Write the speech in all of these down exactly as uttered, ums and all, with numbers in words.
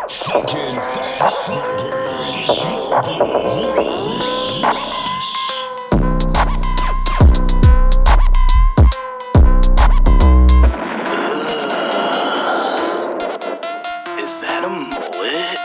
Fucking fat snappers, Yogi Is that a mullet?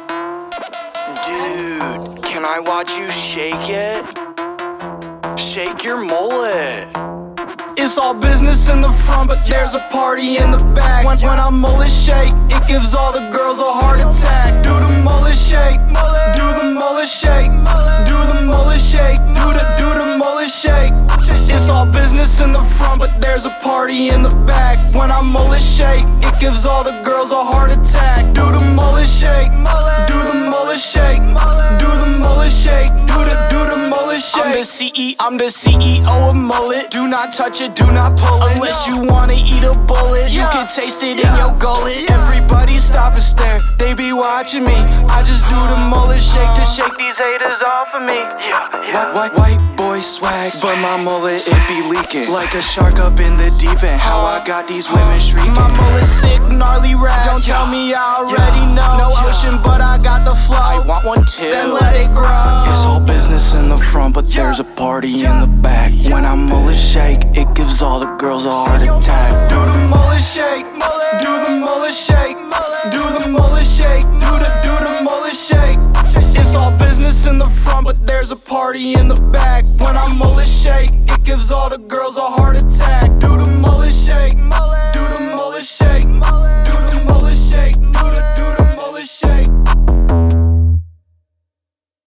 Dude, can I watch you shake it? Shake your mullet. It's all business in the front, but there's a party in the back. When, when I mullet shake, it gives all the girls a heart attack. Do the mullet shake, do the mullet shake, do the mullet shake, do the, do the mullet shake. It's all business in the front, but there's a party in the back. When I mullet shake, it gives all the girls a heart attack. Do the mullet shake, do the mullet shake, do the mullet shake, do the, do the mullet shake. I'm the C E, I'm the C E O of mullet. Do not touch it, do not pull it. Unless you wanna eat a bullet, you can taste it in your gullet. Everybody stop and stare, they be watching me. I just do the mullet shake to shake these haters off of me. White, white, white boy swag, but my mullet, it be leaking like a shark up in the deep end. How I got these women shrieking. My mullet sick, gnarly rap. Don't tell me I already know. No ocean, but I got the flow. I want one too, then let it grow. It's all business in the front, but there's a party in the back. When I mullet shake, it gives all the girls a heart attack. Do the mullet shake, do the mullet shake, do the mullet shake, do the, do the mullet shake. It's all business in the front, but there's a party in the back. When I mullet shake, it gives all the girls a heart attack. Do the mullet shake,